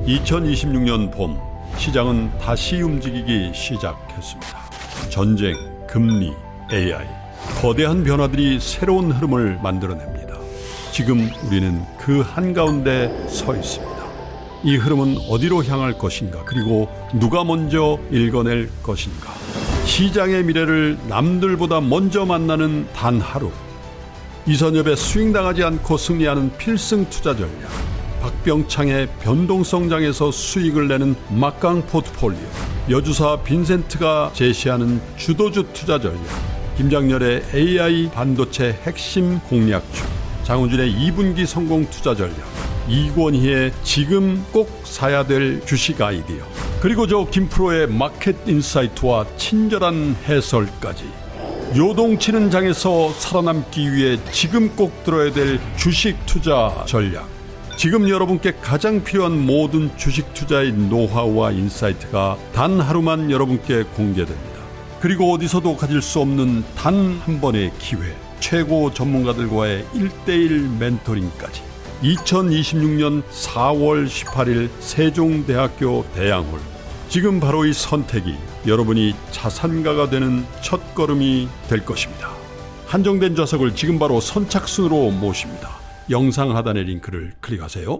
2026년 봄 시장은 다시 움직이기 시작했습니다. 전쟁, 금리, AI, 거대한 변화들이 새로운 흐름을 만들어냅니다. 지금 우리는 그 한가운데 서 있습니다. 이 흐름은 어디로 향할 것인가, 그리고 누가 먼저 읽어낼 것인가. 시장의 미래를 남들보다 먼저 만나는 단 하루. 이선엽의 스윙당하지 않고 승리하는 필승 투자 전략, 박병창의 변동성장에서 수익을 내는 막강 포트폴리오, 여주사 빈센트가 제시하는 주도주 투자 전략, 김장렬의 AI 반도체 핵심 공략주, 장훈준의 2분기 성공 투자 전략, 이권희의 지금 꼭 사야 될 주식 아이디어, 그리고 저 김프로의 마켓 인사이트와 친절한 해설까지. 요동치는 장에서 살아남기 위해 지금 꼭 들어야 될 주식 투자 전략. 지금 여러분께 가장 필요한 모든 주식 투자의 노하우와 인사이트가 단 하루만 여러분께 공개됩니다. 그리고 어디서도 가질 수 없는 단 한 번의 기회, 최고 전문가들과의 1:1 멘토링까지. 2026년 4월 18일 세종대학교 대양홀. 지금 바로 이 선택이 여러분이 자산가가 되는 첫걸음이 될 것입니다. 한정된 좌석을 지금 바로 선착순으로 모십니다. 영상 하단의 링크를 클릭하세요.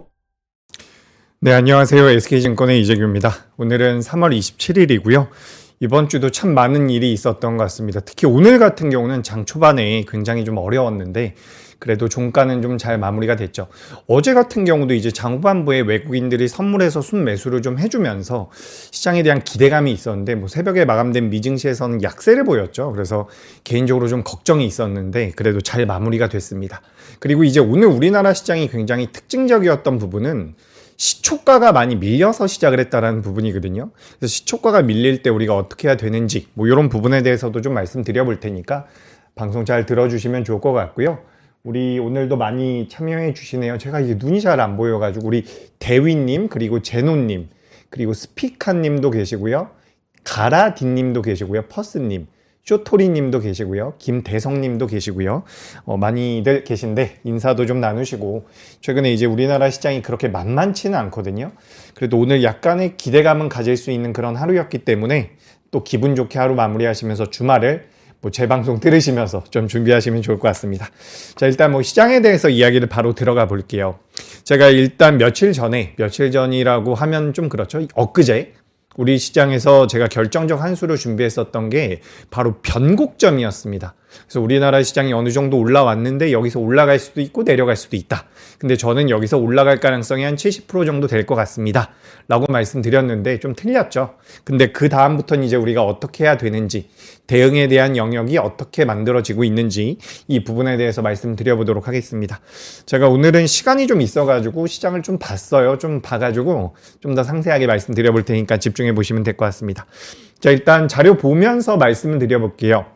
네, 안녕하세요. SK증권의 이재규입니다. 오늘은 3월 27일이고요. 이번 주도 참 많은 일이 있었던 것 같습니다. 특히 오늘 같은 경우는 장 초반에 굉장히 좀 어려웠는데 그래도 종가는 좀 잘 마무리가 됐죠. 어제 같은 경우도 이제 장 후반부에 외국인들이 선물해서 순매수를 좀 해주면서 시장에 대한 기대감이 있었는데, 새벽에 마감된 미증시에서는 약세를 보였죠. 그래서 개인적으로 좀 걱정이 있었는데 그래도 잘 마무리가 됐습니다. 그리고 이제 오늘 우리나라 시장이 굉장히 특징적이었던 부분은 시초가가 많이 밀려서 시작을 했다는 부분이거든요. 그래서 시초가가 밀릴 때 우리가 어떻게 해야 되는지 이런 부분에 대해서도 좀 말씀드려 볼 테니까 방송 잘 들어주시면 좋을 것 같고요. 우리 오늘도 많이 참여해 주시네요. 제가 이제 눈이 잘 안 보여가지고 우리 대위님, 그리고 제노님, 그리고 스피카님도 계시고요. 가라딘님도 계시고요. 퍼스님, 쇼토리님도 계시고요. 김대성님도 계시고요. 많이들 계신데 인사도 좀 나누시고. 최근에 이제 우리나라 시장이 그렇게 만만치는 않거든요. 그래도 오늘 약간의 기대감은 가질 수 있는 그런 하루였기 때문에 또 기분 좋게 하루 마무리하시면서 주말을 제 방송 들으시면서 좀 준비하시면 좋을 것 같습니다. 자, 일단 시장에 대해서 이야기를 바로 들어가 볼게요. 제가 일단 며칠 전이라고 하면 좀 그렇죠. 엊그제 우리 시장에서 제가 결정적 한 수를 준비했었던 게 바로 변곡점이었습니다. 그래서 우리나라 시장이 어느 정도 올라왔는데 여기서 올라갈 수도 있고 내려갈 수도 있다. 근데 저는 여기서 올라갈 가능성이 한 70% 정도 될 것 같습니다. 라고 말씀드렸는데 좀 틀렸죠. 근데 그 다음부터는 이제 우리가 어떻게 해야 되는지, 대응에 대한 영역이 어떻게 만들어지고 있는지 이 부분에 대해서 말씀드려보도록 하겠습니다. 제가 오늘은 시간이 좀 있어가지고 시장을 좀 봤어요. 좀 봐가지고 좀 더 상세하게 말씀드려 볼 테니까 집중해 보시면 될 것 같습니다. 자, 일단 자료 보면서 말씀을 드려볼게요.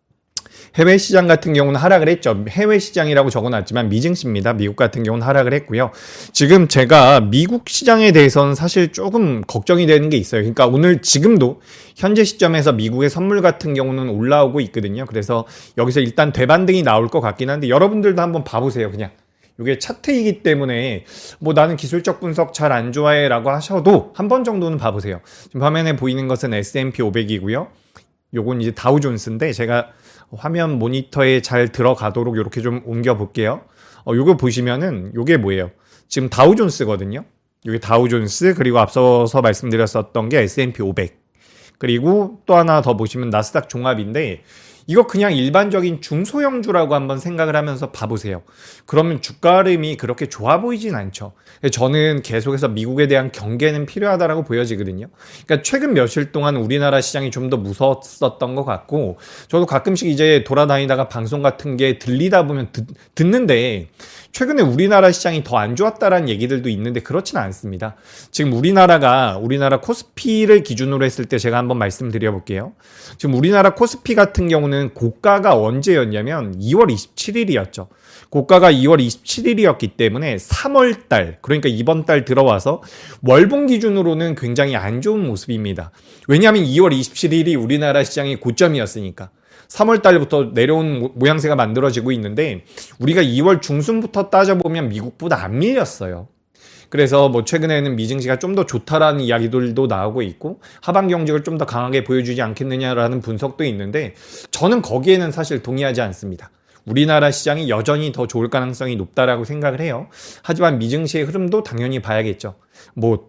해외 시장 같은 경우는 하락을 했죠. 해외 시장이라고 적어놨지만 미증시입니다. 미국 같은 경우는 하락을 했고요. 지금 제가 미국 시장에 대해서는 사실 조금 걱정이 되는 게 있어요. 그러니까 오늘 지금도 현재 시점에서 미국의 선물 같은 경우는 올라오고 있거든요. 그래서 여기서 일단 대반등이 나올 것 같긴 한데 여러분들도 한번 봐보세요. 그냥 이게 차트이기 때문에 나는 기술적 분석 잘 안 좋아해 라고 하셔도 한 번 정도는 봐보세요. 지금 화면에 보이는 것은 S&P 500이고요. 요건 이제 다우존스인데 제가 화면 모니터에 잘 들어가도록 이렇게 좀 옮겨 볼게요. 요거 보시면은 요게 뭐예요? 지금 다우존스거든요. 요게 다우존스, 그리고 앞서서 말씀드렸었던 게 S&P 500. 그리고 또 하나 더 보시면 나스닥 종합인데 이거 그냥 일반적인 중소형주라고 한번 생각을 하면서 봐보세요. 그러면 주가 흐름이 그렇게 좋아 보이진 않죠. 저는 계속해서 미국에 대한 경계는 필요하다라고 보여지거든요. 그러니까 최근 며칠 동안 우리나라 시장이 좀 더 무서웠었던 것 같고, 저도 가끔씩 이제 돌아다니다가 방송 같은 게 들리다 보면 듣는데 최근에 우리나라 시장이 더 안 좋았다라는 얘기들도 있는데 그렇지는 않습니다. 지금 우리나라 코스피를 기준으로 했을 때 제가 한번 말씀드려 볼게요. 지금 우리나라 코스피 같은 경우는 고가가 언제였냐면 2월 27일이었죠. 고가가 2월 27일이었기 때문에 3월달, 그러니까 이번 달 들어와서 월봉 기준으로는 굉장히 안 좋은 모습입니다. 왜냐하면 2월 27일이 우리나라 시장의 고점이었으니까. 3월 달부터 내려온 모양새가 만들어지고 있는데 우리가 2월 중순부터 따져보면 미국보다 안 밀렸어요. 그래서 뭐 최근에는 미증시가 좀 더 좋다라는 이야기들도 나오고 있고 하반 경직을 좀 더 강하게 보여주지 않겠느냐라는 분석도 있는데 저는 거기에는 사실 동의하지 않습니다. 우리나라 시장이 여전히 더 좋을 가능성이 높다라고 생각을 해요. 하지만 미증시의 흐름도 당연히 봐야겠죠. 뭐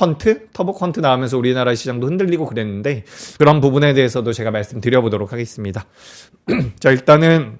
터보컨트 나오면서 우리나라 시장도 흔들리고 그랬는데 그런 부분에 대해서도 제가 말씀드려보도록 하겠습니다. 자, 일단은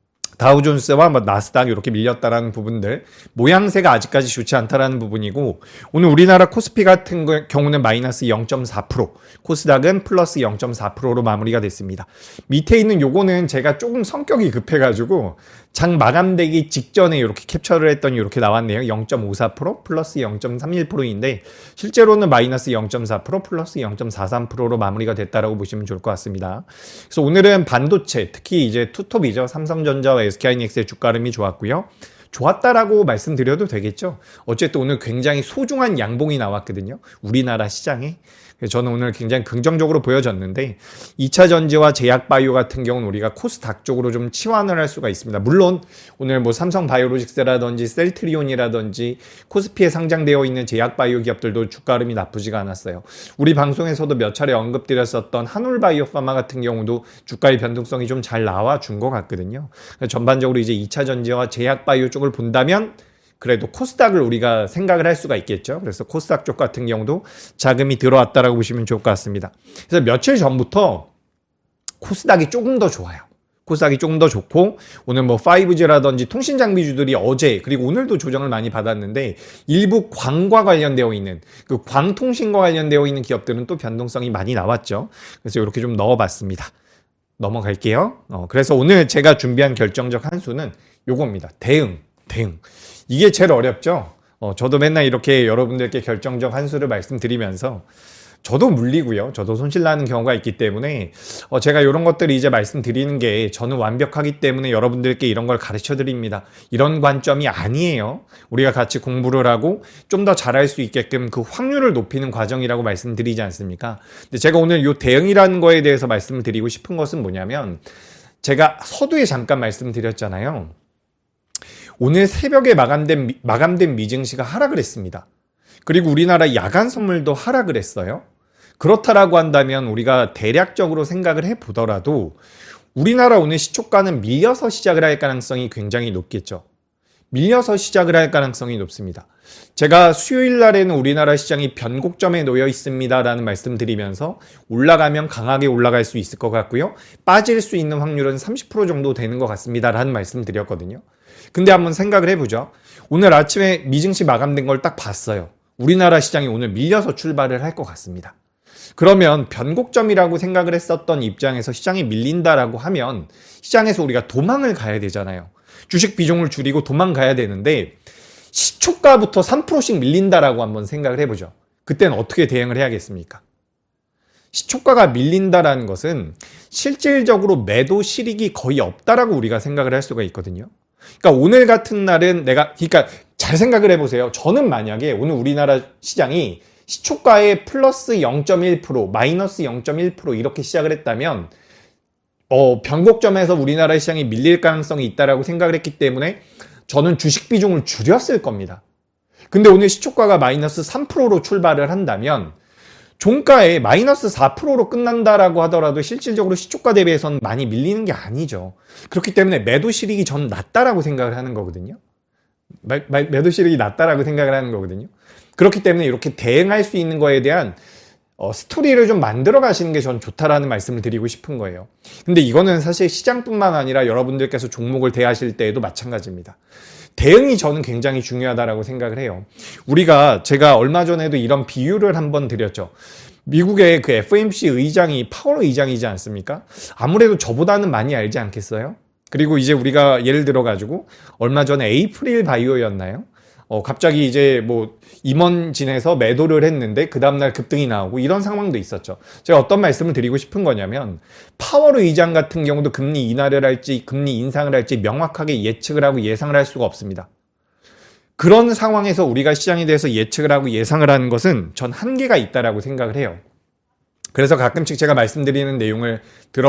다우존스와 나스닥 이렇게 밀렸다라는 부분들, 모양새가 아직까지 좋지 않다라는 부분이고, 오늘 우리나라 코스피 같은 경우는 마이너스 0.4%, 코스닥은 플러스 0.4%로 마무리가 됐습니다. 밑에 있는 요거는 제가 조금 성격이 급해가지고 장 마감되기 직전에 이렇게 캡처를 했더니 이렇게 나왔네요. 0.54% 플러스 0.31%인데 실제로는 마이너스 0.4% 플러스 0.43%로 마무리가 됐다라고 보시면 좋을 것 같습니다. 그래서 오늘은 반도체, 특히 이제 투톱이죠. 삼성전자와 SK하이닉스의 주가 흐름이 좋았고요. 좋았다라고 말씀드려도 되겠죠. 어쨌든 오늘 굉장히 소중한 양봉이 나왔거든요. 우리나라 시장에. 저는 오늘 굉장히 긍정적으로 보여졌는데 2차 전지와 제약바이오 같은 경우는 우리가 코스닥 쪽으로 좀 치환을 할 수가 있습니다. 물론 오늘 뭐 삼성바이오로직스라든지 셀트리온이라든지 코스피에 상장되어 있는 제약바이오 기업들도 주가 흐름이 나쁘지가 않았어요. 우리 방송에서도 몇 차례 언급드렸었던 한올바이오파마 같은 경우도 주가의 변동성이 좀 잘 나와준 것 같거든요. 전반적으로 이제 2차 전지와 제약바이오 쪽을 본다면 그래도 코스닥을 우리가 생각을 할 수가 있겠죠. 그래서 코스닥 쪽 같은 경우도 자금이 들어왔다라고 보시면 좋을 것 같습니다. 그래서 며칠 전부터 코스닥이 조금 더 좋아요. 코스닥이 조금 더 좋고 오늘 뭐 5G라든지 통신 장비주들이 어제 그리고 오늘도 조정을 많이 받았는데 일부 광과 관련되어 있는 그 광통신과 관련되어 있는 기업들은 또 변동성이 많이 나왔죠. 그래서 이렇게 좀 넣어봤습니다. 넘어갈게요. 그래서 오늘 제가 준비한 결정적 한 수는 요겁니다. 대응. 이게 제일 어렵죠. 저도 맨날 이렇게 여러분들께 결정적 한 수를 말씀드리면서 저도 물리고요. 저도 손실나는 경우가 있기 때문에 제가 이런 것들을 이제 말씀드리는 게 저는 완벽하기 때문에 여러분들께 이런 걸 가르쳐 드립니다. 이런 관점이 아니에요. 우리가 같이 공부를 하고 좀 더 잘할 수 있게끔 그 확률을 높이는 과정이라고 말씀드리지 않습니까? 근데 제가 오늘 이 대응이라는 거에 대해서 말씀을 드리고 싶은 것은 뭐냐면 제가 서두에 잠깐 말씀드렸잖아요. 오늘 새벽에 마감된 미증시가 하락을 했습니다. 그리고 우리나라 야간 선물도 하락을 했어요. 그렇다라고 한다면 우리가 대략적으로 생각을 해보더라도 우리나라 오늘 시초가는 밀려서 시작을 할 가능성이 굉장히 높겠죠. 밀려서 시작을 할 가능성이 높습니다. 제가 수요일 날에는 우리나라 시장이 변곡점에 놓여 있습니다라는 말씀드리면서 올라가면 강하게 올라갈 수 있을 것 같고요. 빠질 수 있는 확률은 30% 정도 되는 것 같습니다라는 말씀드렸거든요. 근데 한번 생각을 해보죠. 오늘 아침에 미증시 마감된 걸 딱 봤어요. 우리나라 시장이 오늘 밀려서 출발을 할 것 같습니다. 그러면 변곡점이라고 생각을 했었던 입장에서 시장이 밀린다라고 하면 시장에서 우리가 도망을 가야 되잖아요. 주식 비중을 줄이고 도망가야 되는데 시초가부터 3%씩 밀린다라고 한번 생각을 해보죠. 그때는 어떻게 대응을 해야겠습니까? 시초가가 밀린다라는 것은 실질적으로 매도 실익이 거의 없다라고 우리가 생각을 할 수가 있거든요. 그러니까 오늘 같은 날은 그러니까 잘 생각을 해보세요. 저는 만약에 오늘 우리나라 시장이 시초가에 플러스 0.1%, 마이너스 0.1% 이렇게 시작을 했다면 변곡점에서 우리나라 시장이 밀릴 가능성이 있다라고 생각을 했기 때문에 저는 주식 비중을 줄였을 겁니다. 근데 오늘 시초가가 마이너스 3%로 출발을 한다면 종가에 마이너스 4%로 끝난다라고 하더라도 실질적으로 시초가 대비해서는 많이 밀리는 게 아니죠. 그렇기 때문에 매도 실익이 저는 낮다라고 생각을 하는 거거든요. 매도 실익이 낮다라고 생각을 하는 거거든요. 그렇기 때문에 이렇게 대응할 수 있는 거에 대한 스토리를 좀 만들어 가시는 게 전 좋다라는 말씀을 드리고 싶은 거예요. 근데 이거는 사실 시장뿐만 아니라 여러분들께서 종목을 대하실 때에도 마찬가지입니다. 대응이 저는 굉장히 중요하다라고 생각을 해요. 제가 얼마 전에도 이런 비유를 한번 드렸죠. 미국의 그 FOMC 의장이 파월 의장이지 않습니까? 아무래도 저보다는 많이 알지 않겠어요? 그리고 이제 우리가 예를 들어가지고 얼마 전에 에이프릴 바이오였나요? 갑자기 이제 뭐 임원진에서 매도를 했는데 그 다음날 급등이 나오고 이런 상황도 있었죠. 제가 어떤 말씀을 드리고 싶은 거냐면 파월 의장 같은 경우도 금리 인하를 할지 금리 인상을 할지 명확하게 예측을 하고 예상을 할 수가 없습니다. 그런 상황에서 우리가 시장에 대해서 예측을 하고 예상을 하는 것은 전 한계가 있다라고 생각을 해요. 그래서 가끔씩 제가 말씀드리는 내용을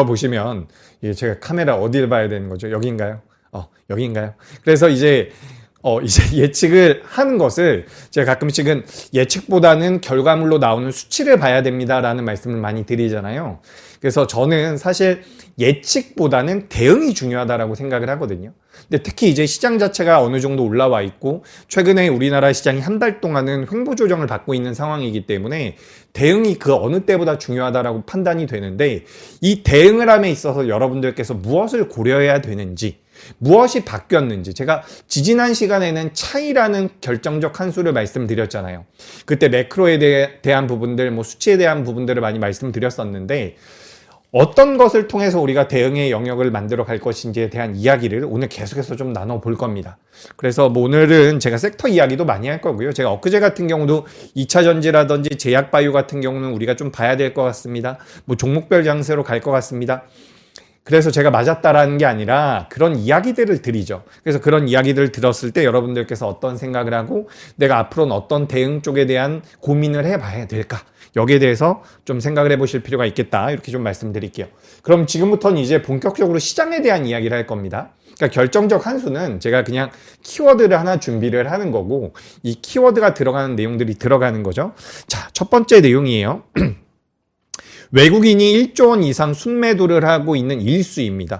들어보시면 제가 카메라 어디를 봐야 되는 거죠? 여기인가요? 여기인가요? 그래서 이제 이제 예측을 하는 것을 제가 가끔씩은 예측보다는 결과물로 나오는 수치를 봐야 됩니다라는 말씀을 많이 드리잖아요. 그래서 저는 사실 예측보다는 대응이 중요하다라고 생각을 하거든요. 근데 특히 이제 시장 자체가 어느 정도 올라와 있고 최근에 우리나라 시장이 한 달 동안은 횡보 조정을 받고 있는 상황이기 때문에 대응이 그 어느 때보다 중요하다라고 판단이 되는데 이 대응을 함에 있어서 여러분들께서 무엇을 고려해야 되는지 무엇이 바뀌었는지 제가 지지난 시간에는 차이라는 결정적 한수를 말씀드렸잖아요. 그때 매크로에 대한 부분들, 수치에 대한 부분들을 많이 말씀드렸었는데 어떤 것을 통해서 우리가 대응의 영역을 만들어 갈 것인지에 대한 이야기를 오늘 계속해서 좀 나눠볼 겁니다. 그래서 오늘은 제가 섹터 이야기도 많이 할 거고요. 제가 엊그제 같은 경우도 2차 전지라든지 제약바이오 같은 경우는 우리가 좀 봐야 될 것 같습니다. 종목별 장세로 갈 것 같습니다. 그래서 제가 맞았다라는 게 아니라 그런 이야기들을 드리죠. 그래서 그런 이야기들을 들었을 때 여러분들께서 어떤 생각을 하고 내가 앞으로는 어떤 대응 쪽에 대한 고민을 해봐야 될까? 여기에 대해서 좀 생각을 해보실 필요가 있겠다. 이렇게 좀 말씀드릴게요. 그럼 지금부터는 이제 본격적으로 시장에 대한 이야기를 할 겁니다. 그러니까 결정적 한수는 제가 그냥 키워드를 하나 준비를 하는 거고 이 키워드가 들어가는 내용들이 들어가는 거죠. 자, 첫 번째 내용이에요. 외국인이 1조 원 이상 순매도를 하고 있는 일수입니다.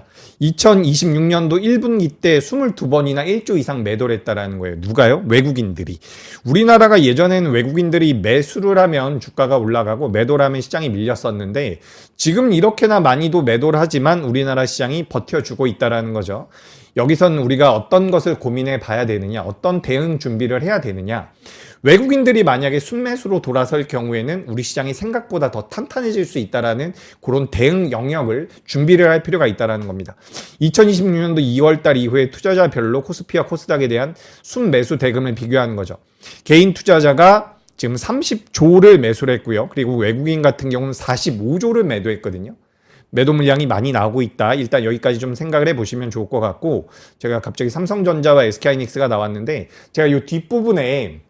2026년도 1분기 때 22번이나 1조 이상 매도를 했다라는 거예요. 누가요? 외국인들이. 우리나라가 예전에는 외국인들이 매수를 하면 주가가 올라가고 매도를 하면 시장이 밀렸었는데 지금 이렇게나 많이도 매도를 하지만 우리나라 시장이 버텨주고 있다라는 거죠. 여기선 우리가 어떤 것을 고민해 봐야 되느냐, 어떤 대응 준비를 해야 되느냐. 외국인들이 만약에 순매수로 돌아설 경우에는 우리 시장이 생각보다 더 탄탄해질 수 있다라는 그런 대응 영역을 준비를 할 필요가 있다라는 겁니다. 2026년도 2월달 이후에 투자자별로 코스피와 코스닥에 대한 순매수 대금을 비교하는 거죠. 개인 투자자가 지금 30조를 매수를 했고요. 그리고 외국인 같은 경우는 45조를 매도했거든요. 매도 물량이 많이 나오고 있다. 일단 여기까지 좀 생각을 해보시면 좋을 것 같고 제가 갑자기 삼성전자와 SK하이닉스가 나왔는데 제가 이 뒷부분에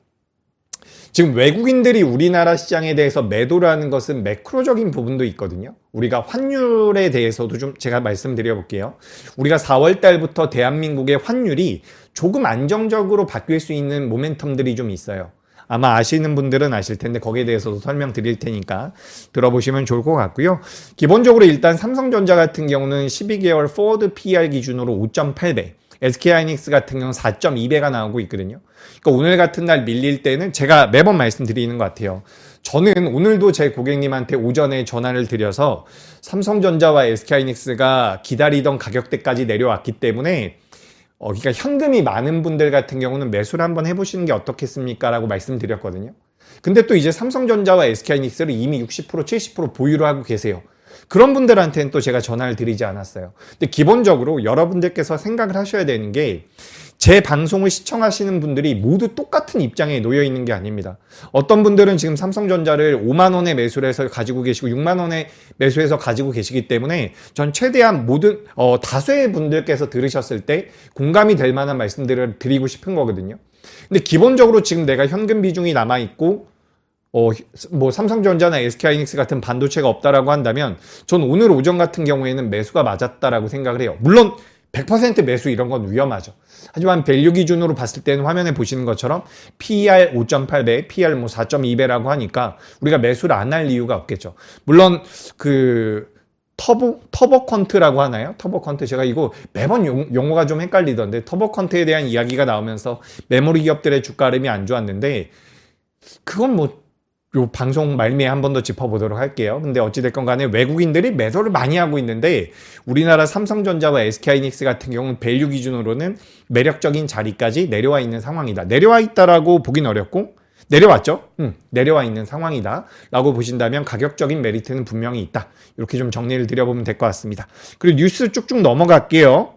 지금 외국인들이 우리나라 시장에 대해서 매도를 하는 것은 매크로적인 부분도 있거든요. 우리가 환율에 대해서도 좀 제가 말씀드려 볼게요. 우리가 4월 달부터 대한민국의 환율이 조금 안정적으로 바뀔 수 있는 모멘텀들이 좀 있어요. 아마 아시는 분들은 아실 텐데 거기에 대해서도 설명드릴 테니까 들어보시면 좋을 것 같고요. 기본적으로 일단 삼성전자 같은 경우는 12개월 포워드 PER 기준으로 5.8배, SK하이닉스 같은 경우는 4.2배가 나오고 있거든요. 그러니까 오늘 같은 날 밀릴 때는 제가 매번 말씀드리는 것 같아요. 저는 오늘도 제 고객님한테 오전에 전화를 드려서 삼성전자와 SK하이닉스가 기다리던 가격대까지 내려왔기 때문에 그러니까 현금이 많은 분들 같은 경우는 매수를 한번 해보시는 게 어떻겠습니까? 라고 말씀드렸거든요. 근데 또 이제 삼성전자와 SK하이닉스를 이미 60%, 70% 보유를 하고 계세요. 그런 분들한테는 또 제가 전화를 드리지 않았어요. 근데 기본적으로 여러분들께서 생각을 하셔야 되는 게 제 방송을 시청하시는 분들이 모두 똑같은 입장에 놓여 있는 게 아닙니다. 어떤 분들은 지금 삼성전자를 5만 원에 매수를 해서 가지고 계시고 6만 원에 매수해서 가지고 계시기 때문에 전 최대한 모든 다수의 분들께서 들으셨을 때 공감이 될 만한 말씀들을 드리고 싶은 거거든요. 근데 기본적으로 지금 내가 현금 비중이 남아 있고 삼성전자나 SK하이닉스 같은 반도체가 없다라고 한다면 전 오늘 오전 같은 경우에는 매수가 맞았다라고 생각을 해요. 물론 100% 매수 이런 건 위험하죠. 하지만 밸류 기준으로 봤을 때는 화면에 보시는 것처럼 PER 5.8배, PER 4.2배라고 하니까 우리가 매수를 안 할 이유가 없겠죠. 물론 터보컨트라고 하나요? 터보컨트 제가 이거 매번 용어가 좀 헷갈리던데 터보컨트에 대한 이야기가 나오면서 메모리 기업들의 주가 흐름이 안 좋았는데 그건 요 방송 말미에 한 번 더 짚어보도록 할게요. 근데 어찌됐건 간에 외국인들이 매도를 많이 하고 있는데 우리나라 삼성전자와 SK하이닉스 같은 경우는 밸류 기준으로는 매력적인 자리까지 내려와 있는 상황이다. 내려와 있다라고 보긴 어렵고 내려왔죠? 내려와 있는 상황이다 라고 보신다면 가격적인 메리트는 분명히 있다. 이렇게 좀 정리를 드려보면 될 것 같습니다. 그리고 뉴스 쭉쭉 넘어갈게요.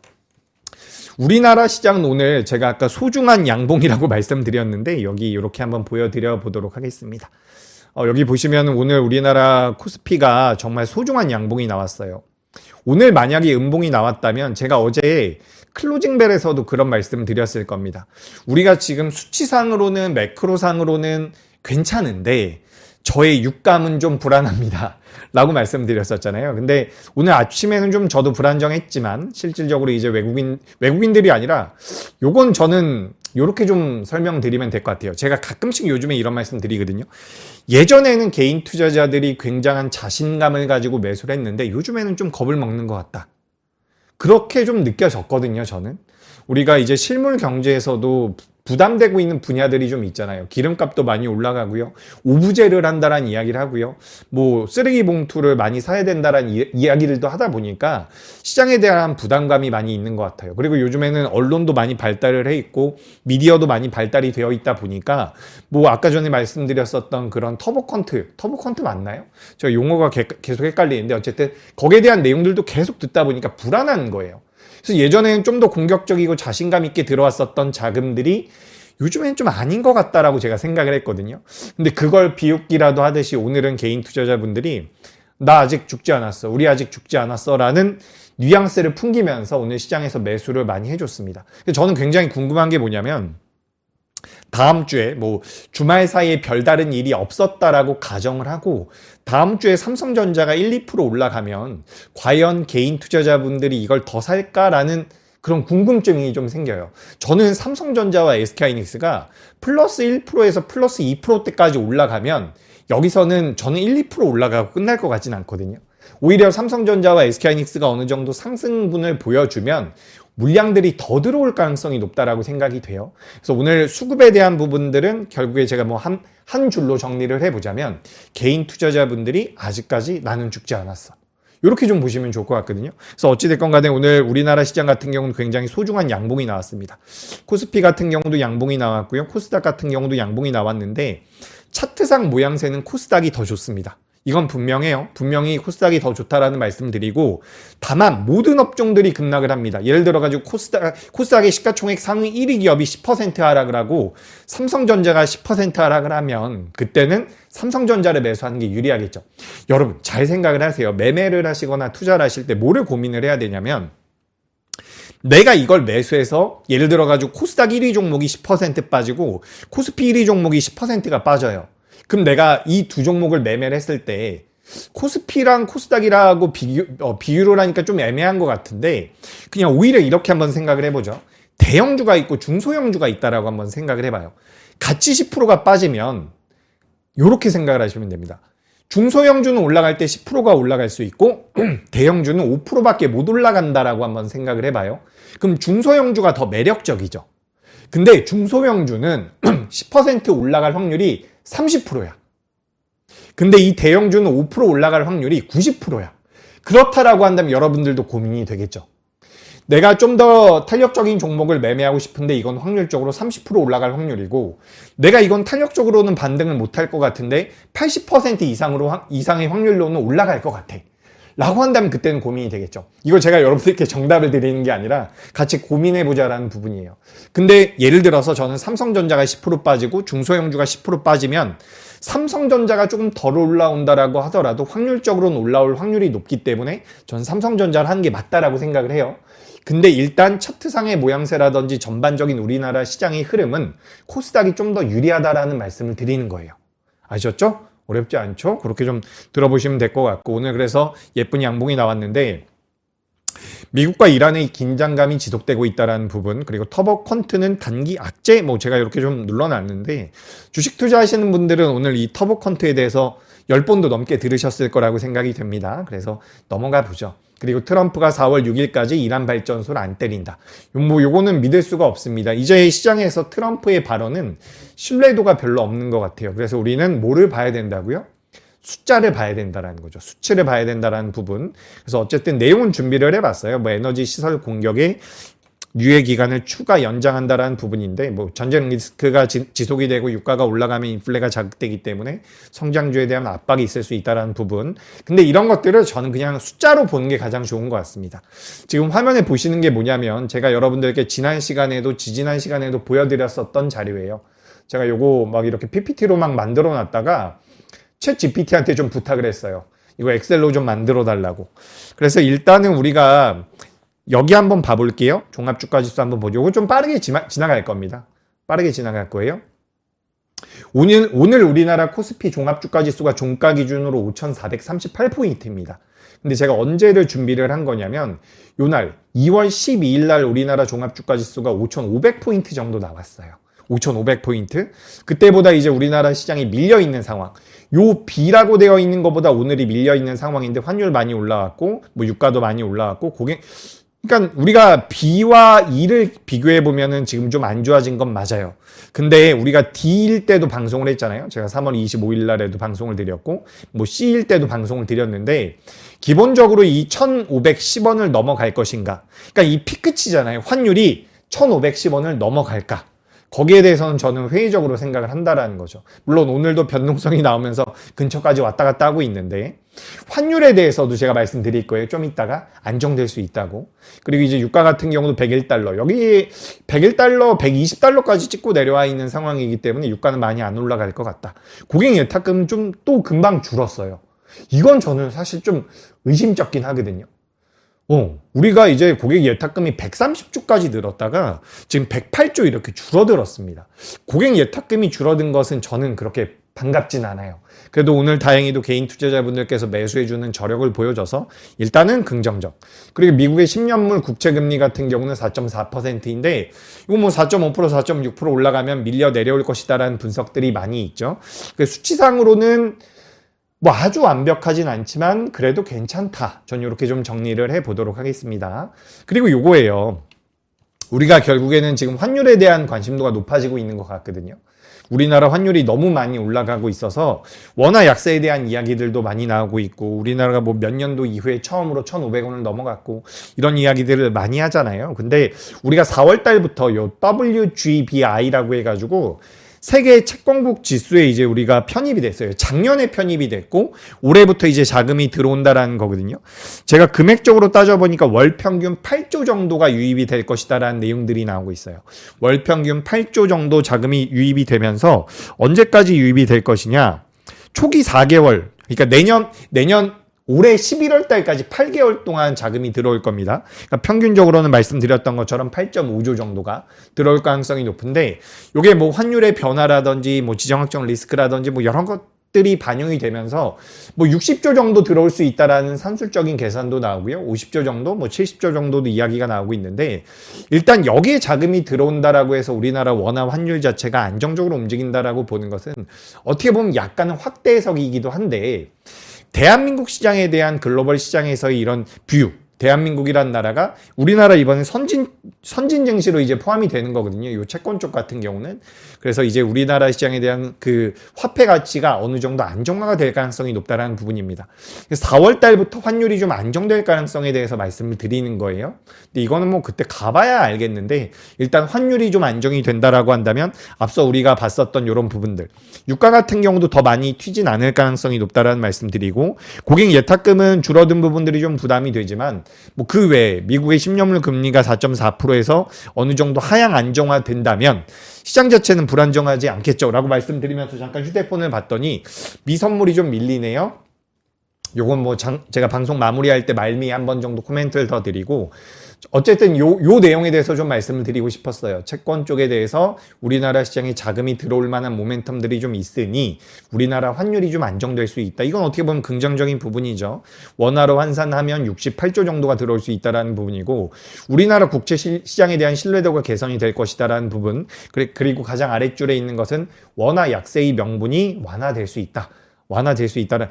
우리나라 시장은 오늘 제가 아까 소중한 양봉이라고 말씀드렸는데 여기 이렇게 한번 보여드려 보도록 하겠습니다. 여기 보시면 오늘 우리나라 코스피가 정말 소중한 양봉이 나왔어요. 오늘 만약에 음봉이 나왔다면 제가 어제 클로징벨에서도 그런 말씀 드렸을 겁니다. 우리가 지금 수치상으로는 매크로상으로는 괜찮은데 저의 육감은 좀 불안합니다. 라고 말씀드렸었잖아요. 근데 오늘 아침에는 좀 저도 불안정했지만 실질적으로 이제 외국인들이 아니라 요건 저는 요렇게 좀 설명드리면 될 것 같아요. 제가 가끔씩 요즘에 이런 말씀 드리거든요. 예전에는 개인 투자자들이 굉장한 자신감을 가지고 매수를 했는데 요즘에는 좀 겁을 먹는 것 같다. 그렇게 좀 느껴졌거든요, 저는. 우리가 이제 실물 경제에서도 부담되고 있는 분야들이 좀 있잖아요. 기름값도 많이 올라가고요. 오브제를 한다라는 이야기를 하고요. 뭐 쓰레기 봉투를 많이 사야 된다라는 이야기들도 하다 보니까 시장에 대한 부담감이 많이 있는 것 같아요. 그리고 요즘에는 언론도 많이 발달을 해 있고 미디어도 많이 발달이 되어 있다 보니까 뭐 아까 전에 말씀드렸었던 그런 터보컨트 맞나요? 저 용어가 계속 헷갈리는데 어쨌든 거기에 대한 내용들도 계속 듣다 보니까 불안한 거예요. 그래서 예전에는 좀 더 공격적이고 자신감 있게 들어왔었던 자금들이 요즘엔 좀 아닌 것 같다라고 제가 생각을 했거든요. 근데 그걸 비웃기라도 하듯이 오늘은 개인 투자자분들이 나 아직 죽지 않았어. 우리 아직 죽지 않았어. 라는 뉘앙스를 풍기면서 오늘 시장에서 매수를 많이 해줬습니다. 저는 굉장히 궁금한 게 뭐냐면 다음 주에 뭐 주말 사이에 별다른 일이 없었다라고 가정을 하고 다음 주에 삼성전자가 1, 2% 올라가면 과연 개인 투자자분들이 이걸 더 살까라는 그런 궁금증이 좀 생겨요. 저는 삼성전자와 SK하이닉스가 플러스 1%에서 플러스 2%대까지 올라가면 여기서는 저는 1, 2% 올라가고 끝날 것 같진 않거든요. 오히려 삼성전자와 SK하이닉스가 어느 정도 상승분을 보여주면 물량들이 더 들어올 가능성이 높다라고 생각이 돼요. 그래서 오늘 수급에 대한 부분들은 결국에 제가 뭐 한 줄로 정리를 해보자면 개인 투자자분들이 아직까지 나는 죽지 않았어. 이렇게 좀 보시면 좋을 것 같거든요. 그래서 어찌됐건 간에 오늘 우리나라 시장 같은 경우는 굉장히 소중한 양봉이 나왔습니다. 코스피 같은 경우도 양봉이 나왔고요. 코스닥 같은 경우도 양봉이 나왔는데 차트상 모양새는 코스닥이 더 좋습니다. 이건 분명해요. 분명히 코스닥이 더 좋다라는 말씀을 드리고 다만 모든 업종들이 급락을 합니다. 예를 들어가지고 코스닥의 시가총액 상위 1위 기업이 10% 하락을 하고 삼성전자가 10% 하락을 하면 그때는 삼성전자를 매수하는 게 유리하겠죠. 여러분 잘 생각을 하세요. 매매를 하시거나 투자를 하실 때 뭐를 고민을 해야 되냐면 내가 이걸 매수해서 예를 들어가지고 코스닥 1위 종목이 10% 빠지고 코스피 1위 종목이 10%가 빠져요. 그럼 내가 이 두 종목을 매매를 했을 때 코스피랑 코스닥이라고 비교를 하니까 좀 애매한 것 같은데 그냥 오히려 이렇게 한번 생각을 해보죠. 대형주가 있고 중소형주가 있다라고 한번 생각을 해봐요. 같이 10%가 빠지면 이렇게 생각을 하시면 됩니다. 중소형주는 올라갈 때 10%가 올라갈 수 있고 대형주는 5%밖에 못 올라간다라고 한번 생각을 해봐요. 그럼 중소형주가 더 매력적이죠. 근데 중소형주는 10% 올라갈 확률이 30%야. 근데 이 대형주는 5% 올라갈 확률이 90%야. 그렇다라고 한다면 여러분들도 고민이 되겠죠. 내가 좀 더 탄력적인 종목을 매매하고 싶은데 이건 확률적으로 30% 올라갈 확률이고 내가 이건 탄력적으로는 반등을 못할 것 같은데 80% 이상의 확률로는 올라갈 것 같아. 라고 한다면 그때는 고민이 되겠죠. 이거 제가 여러분들께 정답을 드리는 게 아니라 같이 고민해보자라는 부분이에요. 근데 예를 들어서 저는 삼성전자가 10% 빠지고 중소형주가 10% 빠지면 삼성전자가 조금 덜 올라온다라고 하더라도 확률적으로는 올라올 확률이 높기 때문에 저는 삼성전자를 하는 게 맞다라고 생각을 해요. 근데 일단 차트상의 모양새라든지 전반적인 우리나라 시장의 흐름은 코스닥이 좀 더 유리하다라는 말씀을 드리는 거예요. 아셨죠? 어렵지 않죠? 그렇게 좀 들어보시면 될 것 같고 오늘 그래서 예쁜 양봉이 나왔는데 미국과 이란의 긴장감이 지속되고 있다는 부분 그리고 터보컨트는 단기 악재 뭐 제가 이렇게 좀 눌러놨는데 주식 투자하시는 분들은 오늘 이 터보컨트에 대해서 10번도 넘게 들으셨을 거라고 생각이 됩니다. 그래서 넘어가 보죠. 그리고 트럼프가 4월 6일까지 이란 발전소를 안 때린다. 요거는 믿을 수가 없습니다. 이제 시장에서 트럼프의 발언은 신뢰도가 별로 없는 것 같아요. 그래서 우리는 뭐를 봐야 된다고요? 숫자를 봐야 된다는 거죠. 수치를 봐야 된다는 부분. 그래서 어쨌든 내용은 준비를 해봤어요. 뭐 에너지 시설 공격에 유예 기간을 추가 연장한다라는 부분인데 뭐 전쟁 리스크가 지속이 되고 유가가 올라가면 인플레가 자극되기 때문에 성장주에 대한 압박이 있을 수 있다라는 부분. 근데 이런 것들을 저는 그냥 숫자로 보는 게 가장 좋은 것 같습니다. 지금 화면에 보시는 게 뭐냐면 제가 여러분들께 지난 시간에도 지지난 시간에도 보여드렸었던 자료예요. 제가 요거 막 이렇게 PPT로 막 만들어 놨다가 챗 GPT한테 좀 부탁을 했어요. 이거 엑셀로 좀 만들어 달라고. 그래서 일단은 우리가 여기 한번 봐볼게요. 종합주가지수 한번 보죠. 이거 좀 빠르게 지나갈 겁니다. 빠르게 지나갈 거예요. 오늘 우리나라 코스피 종합주가지수가 종가 기준으로 5,438포인트입니다. 근데 제가 언제를 준비를 한 거냐면 요날 2월 12일 날 우리나라 종합주가지수가 5,500포인트 정도 나왔어요. 5,500포인트. 그때보다 이제 우리나라 시장이 밀려있는 상황. 요 B라고 되어 있는 것보다 오늘이 밀려있는 상황인데 환율 많이 올라왔고 뭐 유가도 많이 올라왔고 그러니까 우리가 B와 E를 비교해 보면은 지금 좀 안 좋아진 건 맞아요. 근데 우리가 D일 때도 방송을 했잖아요. 제가 3월 25일 날에도 방송을 드렸고 뭐 C일 때도 방송을 드렸는데 기본적으로 이 1,510원을 넘어갈 것인가. 그러니까 이 피크치잖아요. 환율이 1,510원을 넘어갈까. 거기에 대해서는 저는 회의적으로 생각을 한다라는 거죠. 물론 오늘도 변동성이 나오면서 근처까지 왔다 갔다 하고 있는데 환율에 대해서도 제가 말씀드릴 거예요. 좀 이따가 안정될 수 있다고. 그리고 이제 유가 같은 경우도 101달러. 여기 101달러, 120달러까지 찍고 내려와 있는 상황이기 때문에 유가는 많이 안 올라갈 것 같다. 고객 예탁금은 좀 또 금방 줄었어요. 이건 저는 사실 좀 의심쩍긴 하거든요. 우리가 이제 고객 예탁금이 130조까지 늘었다가 지금 108조 이렇게 줄어들었습니다. 고객 예탁금이 줄어든 것은 저는 그렇게 반갑진 않아요. 그래도 오늘 다행히도 개인 투자자분들께서 매수해주는 저력을 보여줘서 일단은 긍정적. 그리고 미국의 10년물 국채금리 같은 경우는 4.4%인데 이거 뭐 4.5%, 4.6% 올라가면 밀려 내려올 것이다라는 분석들이 많이 있죠. 수치상으로는 뭐 아주 완벽하진 않지만 그래도 괜찮다. 전 이렇게 좀 정리를 해보도록 하겠습니다. 그리고 요거예요. 우리가 결국에는 지금 환율에 대한 관심도가 높아지고 있는 것 같거든요. 우리나라 환율이 너무 많이 올라가고 있어서 원화 약세에 대한 이야기들도 많이 나오고 있고 우리나라가 뭐 몇 년도 이후에 처음으로 1,500원을 넘어갔고 이런 이야기들을 많이 하잖아요. 근데 우리가 4월 달부터 요 WGBI라고 해가지고 세계 채권국 지수에 이제 우리가 편입이 됐어요. 작년에 편입이 됐고 올해부터 이제 자금이 들어온다라는 거거든요. 제가 금액적으로 따져보니까 월 평균 8조 정도가 유입이 될 것이다라는 내용들이 나오고 있어요. 월 평균 8조 정도 자금이 유입이 되면서 언제까지 유입이 될 것이냐. 초기 4개월, 그러니까 내년 올해 11월 달까지 8개월 동안 자금이 들어올 겁니다. 그러니까 평균적으로는 말씀드렸던 것처럼 8.5조 정도가 들어올 가능성이 높은데 이게 뭐 환율의 변화라든지 뭐 지정학적 리스크라든지 뭐 여러 것들이 반영이 되면서 뭐 60조 정도 들어올 수 있다라는 산술적인 계산도 나오고요. 50조 정도, 뭐 70조 정도도 이야기가 나오고 있는데 일단 여기에 자금이 들어온다라고 해서 우리나라 원화 환율 자체가 안정적으로 움직인다라고 보는 것은 어떻게 보면 약간은 확대 해석이기도 한데 대한민국 시장에 대한 글로벌 시장에서의 이런 뷰, 대한민국이란 나라가 우리나라 이번에 선진 증시로 이제 포함이 되는 거거든요. 이 채권 쪽 같은 경우는. 그래서 이제 우리나라 시장에 대한 그 화폐 가치가 어느 정도 안정화가 될 가능성이 높다라는 부분입니다. 그래서 4월 달부터 환율이 좀 안정될 가능성에 대해서 말씀을 드리는 거예요. 근데 이거는 뭐 그때 가봐야 알겠는데 일단 환율이 좀 안정이 된다라고 한다면 앞서 우리가 봤었던 이런 부분들. 유가 같은 경우도 더 많이 튀진 않을 가능성이 높다라는 말씀 드리고 고객 예탁금은 줄어든 부분들이 좀 부담이 되지만 뭐 그 외에 미국의 10년물 금리가 4.4%에서 어느 정도 하향 안정화된다면 시장 자체는 불안정하지 않겠죠? 라고 말씀드리면서 잠깐 휴대폰을 봤더니 미선물이 좀 밀리네요. 요건 뭐 제가 방송 마무리할 때 말미에 한 번 정도 코멘트를 더 드리고 어쨌든 요 내용에 대해서 좀 말씀을 드리고 싶었어요. 채권 쪽에 대해서 우리나라 시장에 자금이 들어올 만한 모멘텀들이 좀 있으니 우리나라 환율이 좀 안정될 수 있다. 이건 어떻게 보면 긍정적인 부분이죠. 원화로 환산하면 68조 정도가 들어올 수 있다라는 부분이고 우리나라 국채 시장에 대한 신뢰도가 개선이 될 것이다라는 부분 그리고 가장 아랫줄에 있는 것은 원화 약세의 명분이 완화될 수 있다. 완화될 수 있다는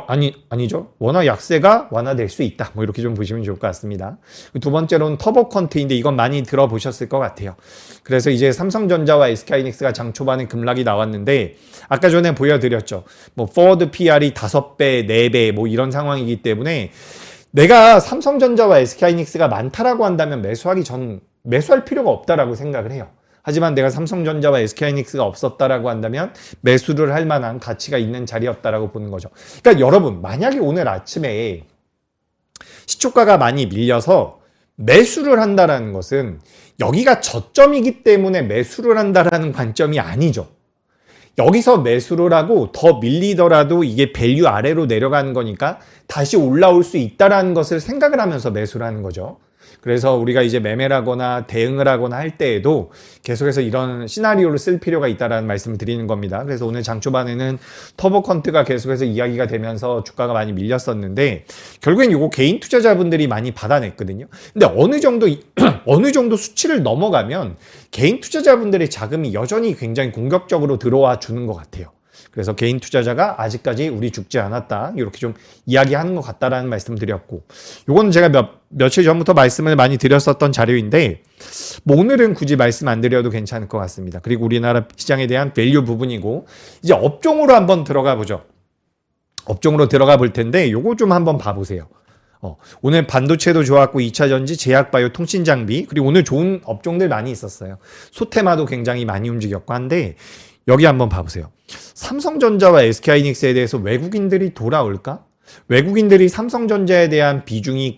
아니죠. 원화 약세가 완화될 수 있다. 뭐 이렇게 좀 보시면 좋을 것 같습니다. 두 번째로는 터보 컨트인데 이건 많이 들어보셨을 것 같아요. 그래서 이제 삼성전자와 SK하이닉스가 장 초반에 급락이 나왔는데 아까 전에 보여드렸죠. 뭐 포워드 PR이 5배, 4배 뭐 이런 상황이기 때문에 내가 삼성전자와 SK하이닉스가 많다라고 한다면 매수할 필요가 없다라고 생각을 해요. 하지만 내가 삼성전자와 SK하이닉스가 없었다라고 한다면 매수를 할 만한 가치가 있는 자리였다라고 보는 거죠. 그러니까 여러분 만약에 오늘 아침에 시초가가 많이 밀려서 매수를 한다라는 것은 여기가 저점이기 때문에 매수를 한다라는 관점이 아니죠. 여기서 매수를 하고 더 밀리더라도 이게 밸류 아래로 내려가는 거니까 다시 올라올 수 있다라는 것을 생각을 하면서 매수를 하는 거죠. 그래서 우리가 이제 매매를 하거나 대응을 하거나 할 때에도 계속해서 이런 시나리오를 쓸 필요가 있다는 말씀을 드리는 겁니다. 그래서 오늘 장 초반에는 터보컨트가 계속해서 이야기가 되면서 주가가 많이 밀렸었는데 결국엔 이거 개인 투자자분들이 많이 받아냈거든요. 근데 어느 정도 수치를 넘어가면 개인 투자자분들의 자금이 여전히 굉장히 공격적으로 들어와 주는 것 같아요. 그래서 개인 투자자가 아직까지 우리 죽지 않았다 이렇게 좀 이야기하는 것 같다라는 말씀 드렸고, 요거는 제가 며칠 전부터 말씀을 많이 드렸었던 자료인데 뭐 오늘은 굳이 말씀 안 드려도 괜찮을 것 같습니다. 그리고 우리나라 시장에 대한 밸류 부분이고, 이제 업종으로 한번 들어가 보죠. 업종으로 들어가 볼 텐데 요거 좀 한번 봐보세요. 오늘 반도체도 좋았고 2차전지, 제약바이오, 통신장비, 그리고 오늘 좋은 업종들 많이 있었어요. 소테마도 굉장히 많이 움직였고 한데 여기 한번 봐보세요. 삼성전자와 SK하이닉스에 대해서 외국인들이 돌아올까? 외국인들이 삼성전자에 대한 비중이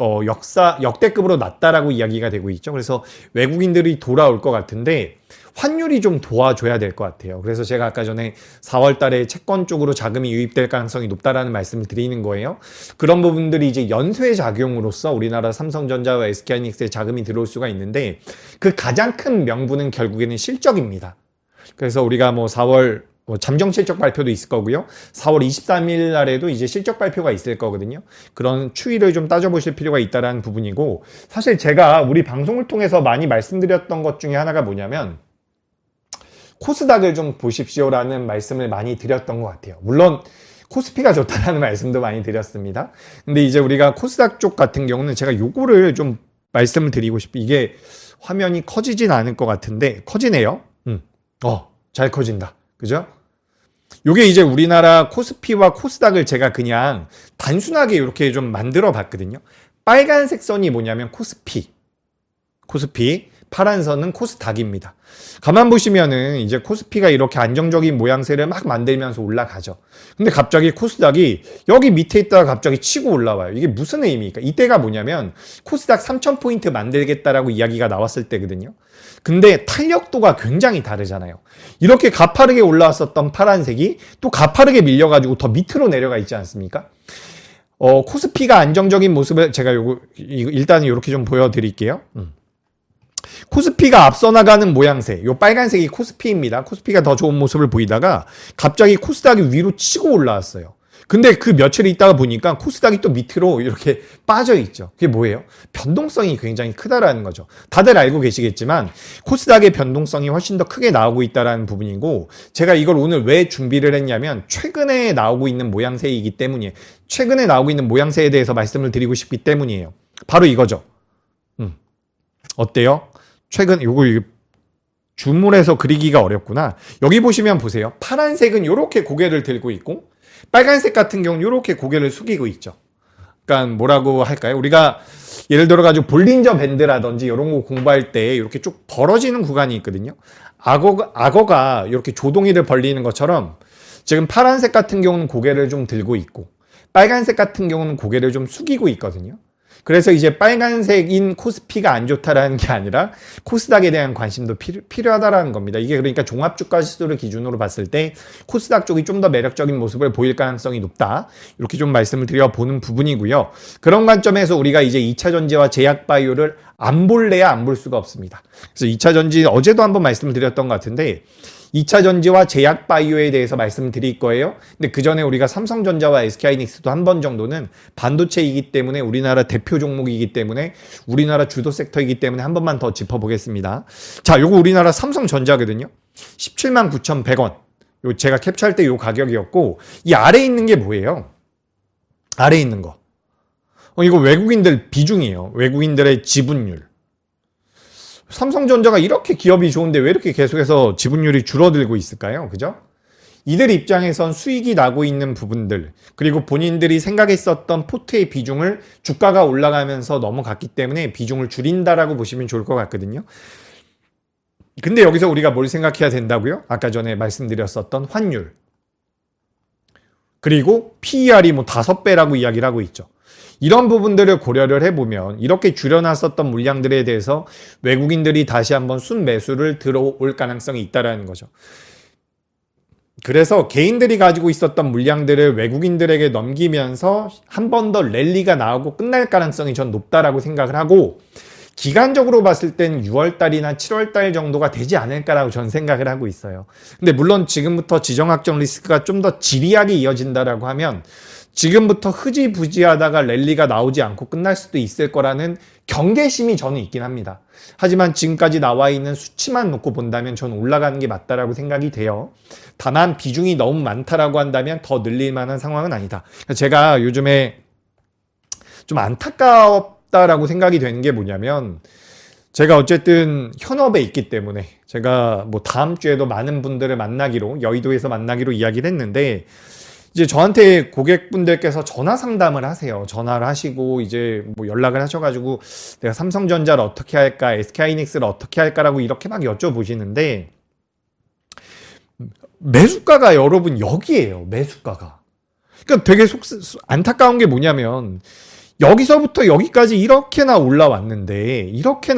역대급으로 낮다라고 이야기가 되고 있죠. 그래서 외국인들이 돌아올 것 같은데 환율이 좀 도와줘야 될 것 같아요. 그래서 제가 아까 전에 4월 달에 채권 쪽으로 자금이 유입될 가능성이 높다라는 말씀을 드리는 거예요. 그런 부분들이 이제 연쇄 작용으로서 우리나라 삼성전자와 SK하이닉스에 자금이 들어올 수가 있는데 그 가장 큰 명분은 결국에는 실적입니다. 그래서 우리가 뭐 4월 잠정 실적 발표도 있을 거고요. 4월 23일 날에도 이제 실적 발표가 있을 거거든요. 그런 추이를 좀 따져보실 필요가 있다는 부분이고, 사실 제가 우리 방송을 통해서 많이 말씀드렸던 것 중에 하나가 뭐냐면 코스닥을 좀 보십시오라는 말씀을 많이 드렸던 것 같아요. 물론 코스피가 좋다라는 말씀도 많이 드렸습니다. 근데 이제 우리가 코스닥 쪽 같은 경우는 제가 요거를 좀 말씀을 드리고 싶어요. 이게 화면이 커지진 않을 것 같은데 커지네요. 잘 커진다. 그죠? 요게 이제 우리나라 코스피와 코스닥을 제가 그냥 단순하게 이렇게 좀 만들어 봤거든요. 빨간색 선이 뭐냐면 코스피, 파란 선은 코스닥입니다. 가만 보시면은 이제 코스피가 이렇게 안정적인 모양새를 막 만들면서 올라가죠. 근데 갑자기 코스닥이 여기 밑에 있다가 갑자기 치고 올라와요. 이게 무슨 의미입니까? 이때가 뭐냐면 코스닥 3000포인트 만들겠다라고 이야기가 나왔을 때거든요. 근데 탄력도가 굉장히 다르잖아요. 이렇게 가파르게 올라왔었던 파란색이 또 가파르게 밀려가지고 더 밑으로 내려가 있지 않습니까? 코스피가 안정적인 모습을 제가 일단 이렇게 좀 보여드릴게요. 코스피가 앞서 나가는 모양새, 요 빨간색이 코스피입니다. 코스피가 더 좋은 모습을 보이다가 갑자기 코스닥이 위로 치고 올라왔어요. 근데 그 며칠 있다가 보니까 코스닥이 또 밑으로 이렇게 빠져 있죠. 그게 뭐예요? 변동성이 굉장히 크다라는 거죠. 다들 알고 계시겠지만 코스닥의 변동성이 훨씬 더 크게 나오고 있다는 부분이고, 제가 이걸 오늘 왜 준비를 했냐면 최근에 나오고 있는 모양새이기 때문이에요. 최근에 나오고 있는 모양새에 대해서 말씀을 드리고 싶기 때문이에요. 바로 이거죠. 어때요? 최근 요거 줌을해서 그리기가 어렵구나. 여기 보시면 보세요. 파란색은 이렇게 고개를 들고 있고 빨간색 같은 경우는 이렇게 고개를 숙이고 있죠. 그러니까 뭐라고 할까요? 우리가 예를 들어 가지고 볼린저 밴드라든지 이런 거 공부할 때 이렇게 쭉 벌어지는 구간이 있거든요. 악어가 이렇게 조동이를 벌리는 것처럼 지금 파란색 같은 경우는 고개를 좀 들고 있고 빨간색 같은 경우는 고개를 좀 숙이고 있거든요. 그래서 이제 빨간색인 코스피가 안 좋다라는 게 아니라 코스닥에 대한 관심도 필요하다라는 겁니다. 이게 그러니까 종합주가 지수를 기준으로 봤을 때 코스닥 쪽이 좀 더 매력적인 모습을 보일 가능성이 높다. 이렇게 좀 말씀을 드려보는 부분이고요. 그런 관점에서 우리가 이제 2차 전지와 제약바이오를 안 볼래야 안 볼 수가 없습니다. 그래서 2차 전지 어제도 한번 말씀을 드렸던 것 같은데 2차 전지와 제약바이오에 대해서 말씀을 드릴 거예요. 근데 그 전에 우리가 삼성전자와 SK하이닉스도 한 번 정도는 반도체이기 때문에 우리나라 대표 종목이기 때문에 우리나라 주도 섹터이기 때문에 한 번만 더 짚어보겠습니다. 자, 요거 우리나라 삼성전자거든요. 179,100원. 요 제가 캡처할 때 요 가격이었고 이 아래에 있는 게 뭐예요? 아래에 있는 거. 이거 외국인들 비중이에요. 외국인들의 지분율. 삼성전자가 이렇게 기업이 좋은데 왜 이렇게 계속해서 지분율이 줄어들고 있을까요? 그죠? 이들 입장에선 수익이 나고 있는 부분들, 그리고 본인들이 생각했었던 포트의 비중을 주가가 올라가면서 넘어갔기 때문에 비중을 줄인다라고 보시면 좋을 것 같거든요. 근데 여기서 우리가 뭘 생각해야 된다고요? 아까 전에 말씀드렸었던 환율. 그리고 PER이 뭐 5배라고 이야기를 하고 있죠. 이런 부분들을 고려를 해보면 이렇게 줄여놨었던 물량들에 대해서 외국인들이 다시 한번 순매수를 들어올 가능성이 있다는 거죠. 그래서 개인들이 가지고 있었던 물량들을 외국인들에게 넘기면서 한 번 더 랠리가 나오고 끝날 가능성이 전 높다라고 생각을 하고, 기간적으로 봤을 땐 6월달이나 7월달 정도가 되지 않을까라고 전 생각을 하고 있어요. 근데 물론 지금부터 지정학적 리스크가 좀 더 지리하게 이어진다라고 하면 지금부터 흐지부지하다가 랠리가 나오지 않고 끝날 수도 있을 거라는 경계심이 저는 있긴 합니다. 하지만 지금까지 나와 있는 수치만 놓고 본다면 저는 올라가는 게 맞다라고 생각이 돼요. 다만 비중이 너무 많다라고 한다면 더 늘릴 만한 상황은 아니다. 제가 요즘에 좀 안타깝다라고 생각이 되는 게 뭐냐면, 제가 어쨌든 현업에 있기 때문에 제가 뭐 다음 주에도 많은 분들을 만나기로, 여의도에서 만나기로 이야기를 했는데, 이제 저한테 고객분들께서 전화 상담을 하세요. 전화를 하시고 이제 뭐 연락을 하셔가지고 내가 삼성전자를 어떻게 할까, SK하이닉스를 어떻게 할까라고 이렇게 막 여쭤보시는데, 매수가가 여러분 여기에요. 매수가가. 그러니까 되게 안타까운 게 뭐냐면, 여기서부터 여기까지 이렇게나 올라왔는데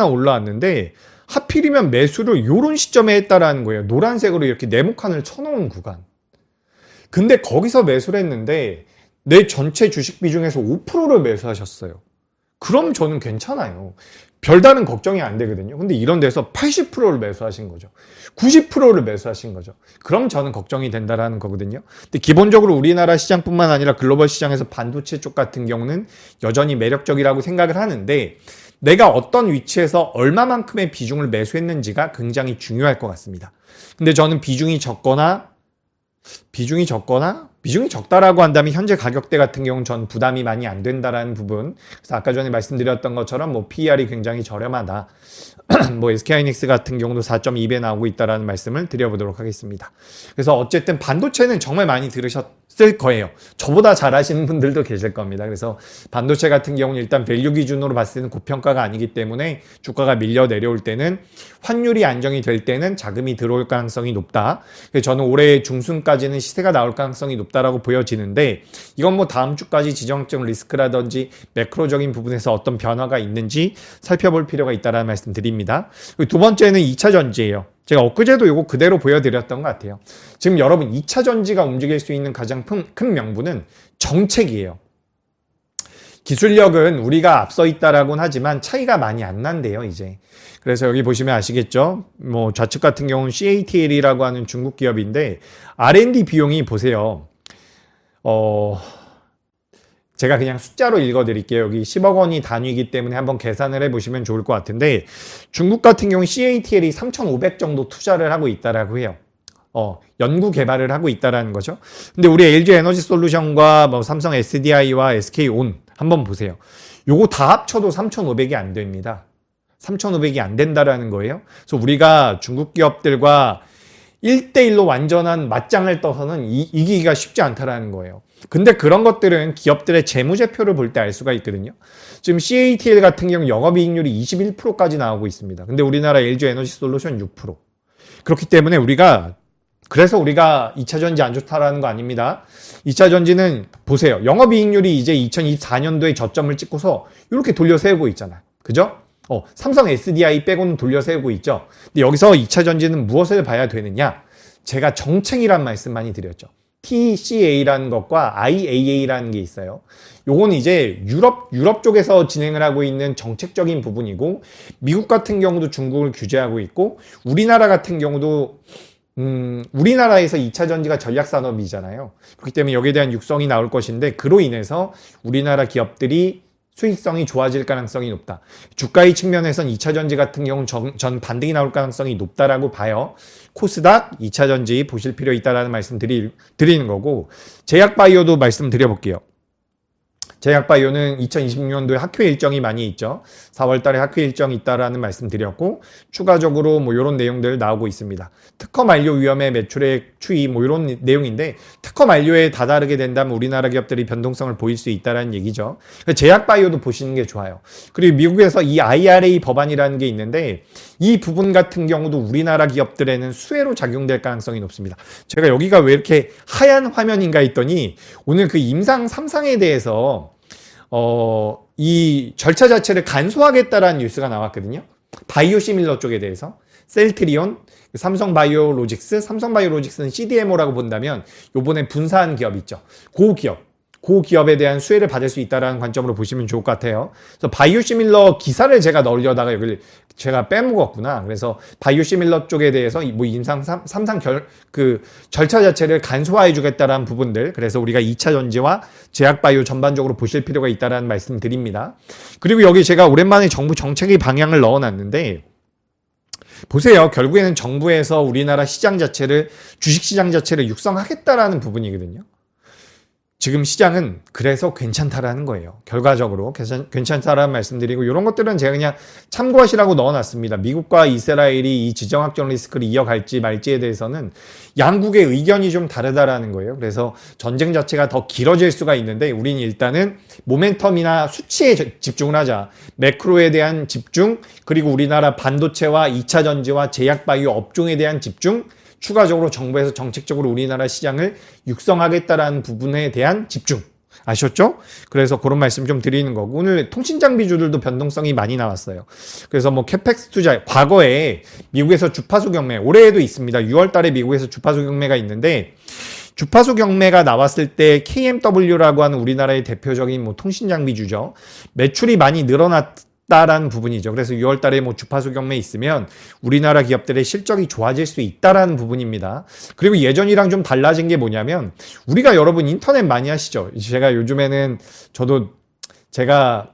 하필이면 매수를 요런 시점에 했다라는 거예요. 노란색으로 이렇게 네모칸을 쳐놓은 구간. 근데 거기서 매수를 했는데 내 전체 주식 비중에서 5%를 매수하셨어요. 그럼 저는 괜찮아요. 별다른 걱정이 안 되거든요. 근데 이런 데서 80%를 매수하신 거죠. 90%를 매수하신 거죠. 그럼 저는 걱정이 된다라는 거거든요. 근데 기본적으로 우리나라 시장뿐만 아니라 글로벌 시장에서 반도체 쪽 같은 경우는 여전히 매력적이라고 생각을 하는데, 내가 어떤 위치에서 얼마만큼의 비중을 매수했는지가 굉장히 중요할 것 같습니다. 근데 저는 비중이 적다라고 한다면 현재 가격대 같은 경우는 전 부담이 많이 안 된다라는 부분. 그래서 아까 전에 말씀드렸던 것처럼 뭐 PER이 굉장히 저렴하다. 뭐 SK하이닉스 같은 경우도 4.2배 나오고 있다라는 말씀을 드려보도록 하겠습니다. 그래서 어쨌든 반도체는 정말 많이 들으셨을 거예요. 저보다 잘 아시는 분들도 계실 겁니다. 그래서 반도체 같은 경우는 일단 밸류 기준으로 봤을 때는 고평가가 아니기 때문에 주가가 밀려 내려올 때는, 환율이 안정이 될 때는 자금이 들어올 가능성이 높다. 그래서 저는 올해 중순까지는 시세가 나올 가능성이 높다라고 보여지는데, 이건 뭐 다음 주까지 지정적 리스크라든지 매크로적인 부분에서 어떤 변화가 있는지 살펴볼 필요가 있다는 말씀 드립니다. 그리고 두 번째는 2차 전지예요. 제가 엊그제도 이거 그대로 보여드렸던 것 같아요. 지금 여러분 2차 전지가 움직일 수 있는 가장 큰 명분은 정책이에요. 기술력은 우리가 앞서 있다라고는 하지만 차이가 많이 안 난대요, 이제. 그래서 여기 보시면 아시겠죠? 뭐 좌측 같은 경우는 CATL이라고 하는 중국 기업인데, R&D 비용이 보세요. 제가 그냥 숫자로 읽어드릴게요. 여기 10억 원이 단위이기 때문에 한번 계산을 해보시면 좋을 것 같은데, 중국 같은 경우 CATL이 3,500 정도 투자를 하고 있다라고 해요. 연구 개발을 하고 있다라는 거죠. 근데 우리 LG 에너지 솔루션과 뭐 삼성 SDI와 SK온 한번 보세요. 요거 다 합쳐도 3,500이 안 됩니다. 3,500이 안 된다라는 거예요. 그래서 우리가 중국 기업들과 1대1로 완전한 맞짱을 떠서는 이기기가 쉽지 않다라는 거예요. 근데 그런 것들은 기업들의 재무제표를 볼 때 알 수가 있거든요. 지금 CATL 같은 경우 영업이익률이 21%까지 나오고 있습니다. 근데 우리나라 LG 에너지 솔루션 6%. 그렇기 때문에 그래서 우리가 2차 전지 안 좋다라는 거 아닙니다. 2차 전지는 보세요. 영업이익률이 이제 2024년도에 저점을 찍고서 이렇게 돌려세우고 있잖아요. 그죠? 삼성 SDI 빼고는 돌려세우고 있죠. 근데 여기서 2차 전지는 무엇을 봐야 되느냐? 제가 정책이란 말씀 많이 드렸죠. TCA라는 것과 IAA라는 게 있어요. 요건 이제 유럽 쪽에서 진행을 하고 있는 정책적인 부분이고, 미국 같은 경우도 중국을 규제하고 있고, 우리나라 같은 경우도 우리나라에서 2차 전지가 전략산업이잖아요. 그렇기 때문에 여기에 대한 육성이 나올 것인데, 그로 인해서 우리나라 기업들이 수익성이 좋아질 가능성이 높다. 주가의 측면에선 2차 전지 같은 경우는 전 반등이 나올 가능성이 높다라고 봐요. 코스닥 2차 전지 보실 필요 있다라는 말씀 드리는 거고, 제약바이오도 말씀드려볼게요. 제약바이오는 2026년도에 학회 일정이 많이 있죠. 4월 달에 학회 일정이 있다라는 말씀 드렸고, 추가적으로 뭐 이런 내용들 나오고 있습니다. 특허 만료 위험의 매출액 추이 뭐 이런 내용인데, 특허 만료에 다다르게 된다면 우리나라 기업들이 변동성을 보일 수 있다라는 얘기죠. 제약바이오도 보시는 게 좋아요. 그리고 미국에서 이 IRA 법안이라는 게 있는데, 이 부분 같은 경우도 우리나라 기업들에는 수혜로 작용될 가능성이 높습니다. 제가 여기가 왜 이렇게 하얀 화면인가 했더니, 오늘 그 임상 3상에 대해서 이 절차 자체를 간소화하겠다라는 뉴스가 나왔거든요. 바이오시밀러 쪽에 대해서. 셀트리온, 삼성바이오로직스, 삼성바이오로직스는 CDMO라고 본다면 요번에 분사한 기업 있죠. 그 기업에 대한 수혜를 받을 수 있다는 관점으로 보시면 좋을 것 같아요. 그래서 바이오시밀러 기사를 제가 넣으려다가 여기 제가 빼먹었구나. 그래서 바이오시밀러 쪽에 대해서 뭐 임상 3상 그 절차 자체를 간소화해 주겠다라는 부분들. 그래서 우리가 2차 전지와 제약바이오 전반적으로 보실 필요가 있다라는 말씀 드립니다. 그리고 여기 제가 오랜만에 정부 정책의 방향을 넣어놨는데 보세요. 결국에는 정부에서 우리나라 시장 자체를 주식시장 자체를 육성하겠다라는 부분이거든요. 지금 시장은 그래서 괜찮다라는 거예요. 결과적으로 괜찮다라는 말씀드리고 이런 것들은 제가 그냥 참고하시라고 넣어놨습니다. 미국과 이스라엘이 이 지정학적 리스크를 이어갈지 말지에 대해서는 양국의 의견이 좀 다르다라는 거예요. 그래서 전쟁 자체가 더 길어질 수가 있는데 우린 일단은 모멘텀이나 수치에 집중을 하자. 매크로에 대한 집중, 그리고 우리나라 반도체와 2차 전지와 제약바이오 업종에 대한 집중, 추가적으로 정부에서 정책적으로 우리나라 시장을 육성하겠다라는 부분에 대한 집중. 아셨죠? 그래서 그런 말씀 좀 드리는 거고, 오늘 통신장비주들도 변동성이 많이 나왔어요. 그래서 뭐 캐펙스 투자, 과거에 미국에서 주파수 경매, 올해에도 있습니다. 6월 달에 미국에서 주파수 경매가 있는데, 주파수 경매가 나왔을 때 KMW라고 하는 우리나라의 대표적인 뭐 통신장비주죠. 매출이 많이 늘어났다라는 부분이죠. 그래서 6월 달에 뭐 주파수 경매 있으면 우리나라 기업들의 실적이 좋아질 수 있다라는 부분입니다. 그리고 예전이랑 좀 달라진 게 뭐냐면, 우리가 여러분 인터넷 많이 하시죠? 제가 요즘에는 제가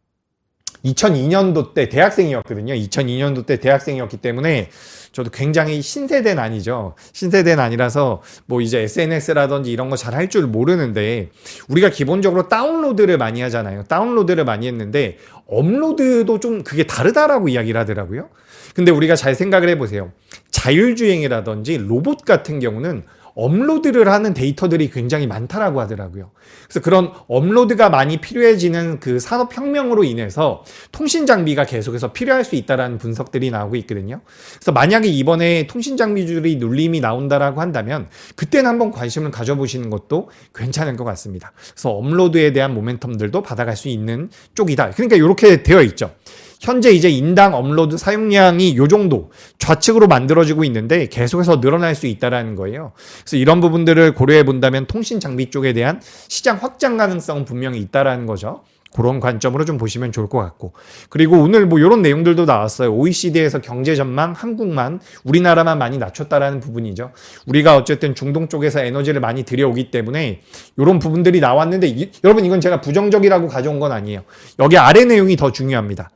2002년도 때 대학생이었거든요. 2002년도 때 대학생이었기 때문에 저도 굉장히 신세대는 아니죠. 신세대는 아니라서 뭐 이제 SNS라든지 이런 거 잘 할 줄 모르는데, 우리가 기본적으로 다운로드를 많이 하잖아요. 다운로드를 많이 했는데 업로드도 좀 그게 다르다라고 이야기를 하더라고요. 근데 우리가 잘 생각을 해보세요. 자율주행이라든지 로봇 같은 경우는 업로드를 하는 데이터들이 굉장히 많다라고 하더라고요. 그래서 그런 업로드가 많이 필요해지는 그 산업혁명으로 인해서 통신장비가 계속해서 필요할 수 있다는 분석들이 나오고 있거든요. 그래서 만약에 이번에 통신장비주들이 눌림이 나온다라고 한다면 그때는 한번 관심을 가져보시는 것도 괜찮을 것 같습니다. 그래서 업로드에 대한 모멘텀들도 받아갈 수 있는 쪽이다. 그러니까 이렇게 되어 있죠. 현재 이제 인당 업로드 사용량이 요 정도 좌측으로 만들어지고 있는데 계속해서 늘어날 수 있다라는 거예요. 그래서 이런 부분들을 고려해 본다면 통신 장비 쪽에 대한 시장 확장 가능성은 분명히 있다라는 거죠. 그런 관점으로 좀 보시면 좋을 것 같고, 그리고 오늘 뭐 이런 내용들도 나왔어요. OECD에서 경제 전망 한국만, 우리나라만 많이 낮췄다라는 부분이죠. 우리가 어쨌든 중동 쪽에서 에너지를 많이 들여오기 때문에 이런 부분들이 나왔는데 여러분, 이건 제가 부정적이라고 가져온 건 아니에요. 여기 아래 내용이 더 중요합니다.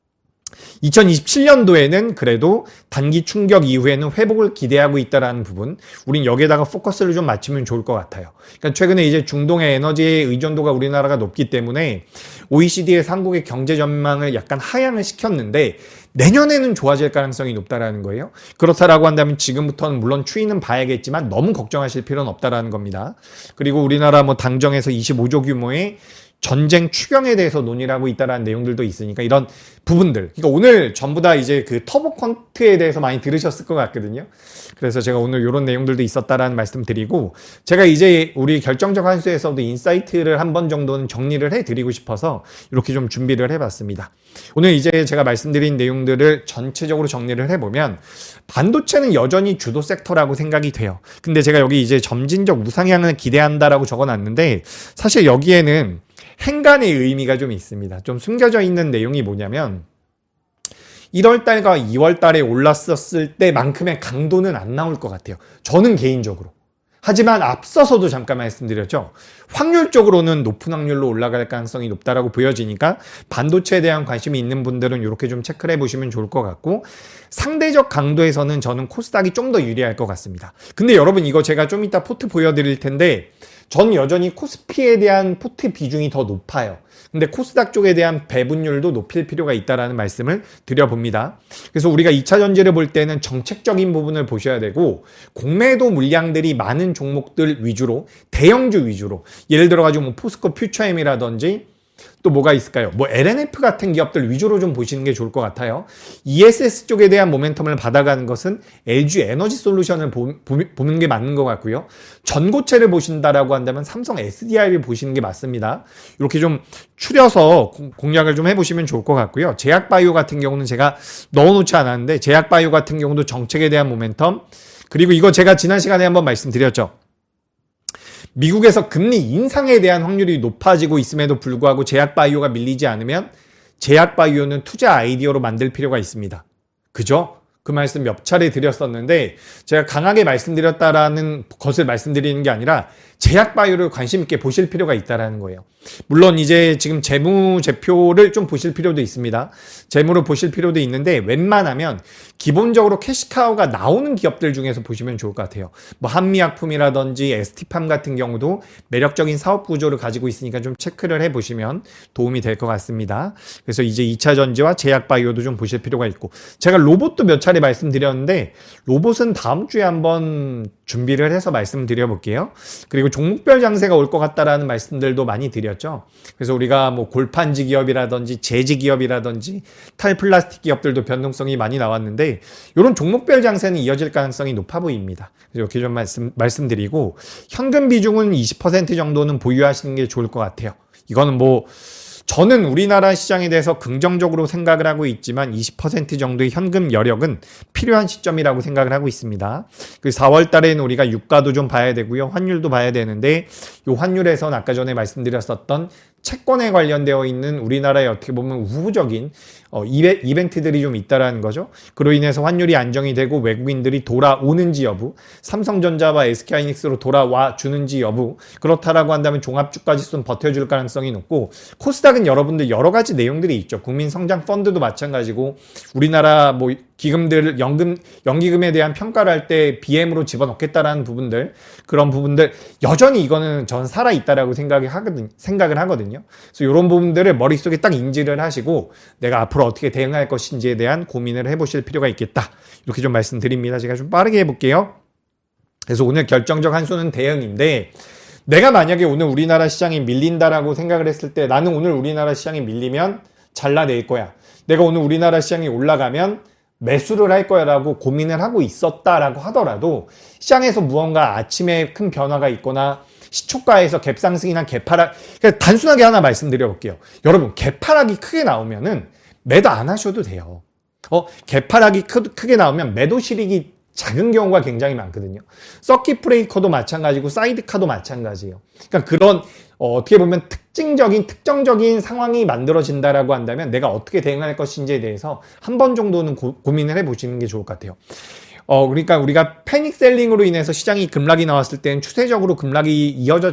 2027년도에는 그래도 단기 충격 이후에는 회복을 기대하고 있다라는 부분, 우린 여기에다가 포커스를 좀 맞추면 좋을 것 같아요. 그러니까 최근에 이제 중동의 에너지의 의존도가 우리나라가 높기 때문에 OECD에서 한국의 경제 전망을 약간 하향을 시켰는데 내년에는 좋아질 가능성이 높다라는 거예요. 그렇다라고 한다면 지금부터는 물론 추이는 봐야겠지만 너무 걱정하실 필요는 없다라는 겁니다. 그리고 우리나라 뭐 당정에서 25조 규모의 전쟁 추경에 대해서 논의를 하고 있다는 내용들도 있으니까 이런 부분들, 그러니까 오늘 전부 다 이제 그 터보 퀀트에 대해서 많이 들으셨을 것 같거든요. 그래서 제가 오늘 이런 내용들도 있었다라는 말씀 드리고, 제가 이제 우리 결정적 환수에서도 인사이트를 한 번 정도는 정리를 해드리고 싶어서 이렇게 좀 준비를 해봤습니다. 오늘 이제 제가 말씀드린 내용들을 전체적으로 정리를 해보면, 반도체는 여전히 주도 섹터라고 생각이 돼요. 근데 제가 여기 이제 점진적 우상향을 기대한다라고 적어놨는데, 사실 여기에는 행간의 의미가 좀 있습니다. 좀 숨겨져 있는 내용이 뭐냐면, 1월달과 2월달에 올랐었을 때만큼의 강도는 안 나올 것 같아요. 저는 개인적으로. 하지만 앞서서도 잠깐 말씀드렸죠. 확률적으로는 높은 확률로 올라갈 가능성이 높다라고 보여지니까 반도체에 대한 관심이 있는 분들은 이렇게 좀 체크를 해보시면 좋을 것 같고, 상대적 강도에서는 저는 코스닥이 좀 더 유리할 것 같습니다. 근데 여러분, 이거 제가 좀 이따 포트 보여드릴 텐데 전 여전히 코스피에 대한 포트 비중이 더 높아요. 근데 코스닥 쪽에 대한 배분율도 높일 필요가 있다라는 말씀을 드려봅니다. 그래서 우리가 2차 전지를 볼 때는 정책적인 부분을 보셔야 되고, 공매도 물량들이 많은 종목들 위주로, 대형주 위주로, 예를 들어가지고 뭐 포스코 퓨처엠이라든지 또 뭐가 있을까요? 뭐 LNF 같은 기업들 위주로 좀 보시는 게 좋을 것 같아요. ESS 쪽에 대한 모멘텀을 받아가는 것은 LG 에너지 솔루션을 보는 게 맞는 것 같고요. 전고체를 보신다라고 한다면 삼성 SDI를 보시는 게 맞습니다. 이렇게 좀 추려서 공략을 좀 해보시면 좋을 것 같고요. 제약바이오 같은 경우는 제가 넣어놓지 않았는데 제약바이오 같은 경우도 정책에 대한 모멘텀, 그리고 이거 제가 지난 시간에 한번 말씀드렸죠. 미국에서 금리 인상에 대한 확률이 높아지고 있음에도 불구하고 제약바이오가 밀리지 않으면 제약바이오는 투자 아이디어로 만들 필요가 있습니다. 그죠? 그 말씀 몇 차례 드렸었는데 제가 강하게 말씀드렸다라는 것을 말씀드리는 게 아니라 제약바이오를 관심 있게 보실 필요가 있다라는 거예요. 물론 이제 지금 재무제표를 좀 보실 필요도 있습니다. 재무로 보실 필요도 있는데 웬만하면 기본적으로 캐시카우가 나오는 기업들 중에서 보시면 좋을 것 같아요. 뭐 한미약품이라든지 ST팜 같은 경우도 매력적인 사업 구조를 가지고 있으니까 좀 체크를 해보시면 도움이 될 것 같습니다. 그래서 이제 2차 전지와 제약바이오도 좀 보실 필요가 있고, 제가 로봇도 몇 차례 말씀드렸는데 로봇은 다음 주에 한번 준비를 해서 말씀드려 볼게요. 그리고 종목별 장세가 올 것 같다라는 말씀들도 많이 드렸죠. 그래서 우리가 뭐 골판지 기업이라든지 제지 기업이라든지 탈플라스틱 기업들도 변동성이 많이 나왔는데 이런 종목별 장세는 이어질 가능성이 높아 보입니다. 이렇게 좀 말씀드리고, 현금 비중은 20% 정도는 보유하시는 게 좋을 것 같아요. 이거는 뭐 저는 우리나라 시장에 대해서 긍정적으로 생각을 하고 있지만 20% 정도의 현금 여력은 필요한 시점이라고 생각을 하고 있습니다. 그 4월 달에는 우리가 유가도 좀 봐야 되고요. 환율도 봐야 되는데 이 환율에서는 아까 전에 말씀드렸었던 채권에 관련되어 있는 우리나라의 어떻게 보면 우호적인 이벤트들이 좀 있다라는 거죠. 그로 인해서 환율이 안정이 되고 외국인들이 돌아오는지 여부, 삼성전자와 SK하이닉스로 돌아와 주는지 여부, 그렇다라고 한다면 종합주가지수는 버텨줄 가능성이 높고, 코스닥은 여러분들 여러 가지 내용들이 있죠. 국민성장펀드도 마찬가지고, 우리나라 뭐 기금들, 연기금에 대한 평가를 할 때 BM으로 집어넣겠다라는 부분들, 그런 부분들 여전히 이거는 전 살아있다라고 생각을 하거든요. 그래서 이런 부분들을 머릿속에 딱 인지를 하시고 내가 앞으로 어떻게 대응할 것인지에 대한 고민을 해보실 필요가 있겠다. 이렇게 좀 말씀드립니다. 제가 좀 빠르게 해볼게요. 그래서 오늘 결정적 한 수는 대응인데, 내가 만약에 오늘 우리나라 시장이 밀린다라고 생각을 했을 때 나는 오늘 우리나라 시장이 밀리면 잘라낼 거야. 내가 오늘 우리나라 시장이 올라가면 매수를 할 거야 라고 고민을 하고 있었다라고 하더라도, 시장에서 무언가 아침에 큰 변화가 있거나 시초가에서 갭상승이나 개파락, 그러니까 단순하게 하나 말씀드려 볼게요. 여러분, 개파락이 크게 나오면은 매도 안 하셔도 돼요. 개파락이 크게 나오면 매도 실익이 작은 경우가 굉장히 많거든요. 서킷 브레이커도 마찬가지고 사이드카도 마찬가지예요. 그러니까 그런 어떻게 보면 특정적인 상황이 만들어진다라고 한다면 내가 어떻게 대응할 것인지에 대해서 한 번 정도는 고민을 해보시는 게 좋을 것 같아요. 그러니까 우리가 패닉 셀링으로 인해서 시장이 급락이 나왔을 때는 추세적으로 급락이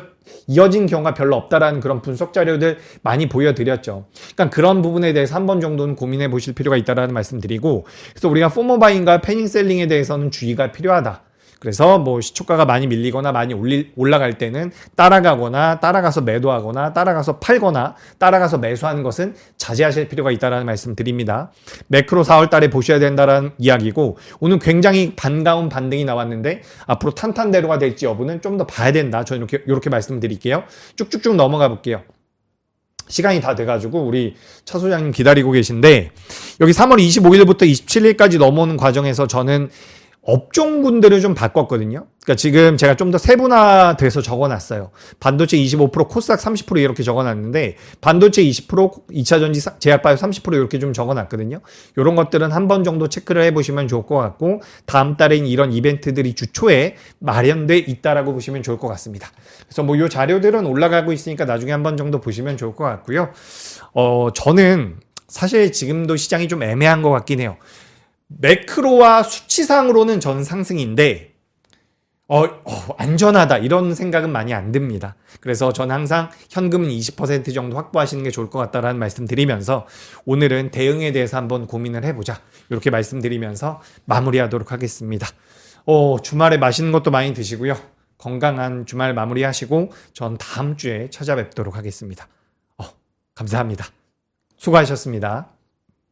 이어진 경우가 별로 없다라는 그런 분석 자료들 많이 보여드렸죠. 그러니까 그런 부분에 대해서 한 번 정도는 고민해 보실 필요가 있다라는 말씀드리고, 그래서 우리가 포모 바잉과 패닉 셀링에 대해서는 주의가 필요하다. 그래서 뭐 시초가가 많이 밀리거나 많이 올라갈 때는 따라가거나 따라가서 매도하거나 따라가서 팔거나 따라가서 매수하는 것은 자제하실 필요가 있다는 말씀 드립니다. 매크로 4월 달에 보셔야 된다는 이야기고, 오늘 굉장히 반가운 반등이 나왔는데 앞으로 탄탄대로가 될지 여부는 좀 더 봐야 된다. 저는 이렇게 말씀드릴게요. 쭉쭉쭉 넘어가 볼게요. 시간이 다 돼가지고 우리 차 소장님 기다리고 계신데, 여기 3월 25일부터 27일까지 넘어오는 과정에서 저는 업종군들을 좀 바꿨거든요. 그러니까 지금 제가 좀 더 세분화돼서 적어놨어요. 반도체 25%, 코스닥 30% 이렇게 적어놨는데, 반도체 20%, 2차전지 제약바이오 30% 이렇게 좀 적어놨거든요. 이런 것들은 한 번 정도 체크를 해보시면 좋을 것 같고, 다음 달에는 이런 이벤트들이 주초에 마련돼 있다라고 보시면 좋을 것 같습니다. 그래서 뭐 이 자료들은 올라가고 있으니까 나중에 한 번 정도 보시면 좋을 것 같고요. 저는 사실 지금도 시장이 좀 애매한 것 같긴 해요. 매크로와 수치상으로는 전 상승인데 안전하다 이런 생각은 많이 안 듭니다. 그래서 전 항상 현금은 20% 정도 확보하시는 게 좋을 것 같다라는 말씀 드리면서, 오늘은 대응에 대해서 한번 고민을 해보자 이렇게 말씀드리면서 마무리하도록 하겠습니다. 주말에 맛있는 것도 많이 드시고요. 건강한 주말 마무리하시고 전 다음 주에 찾아뵙도록 하겠습니다. 감사합니다. 수고하셨습니다.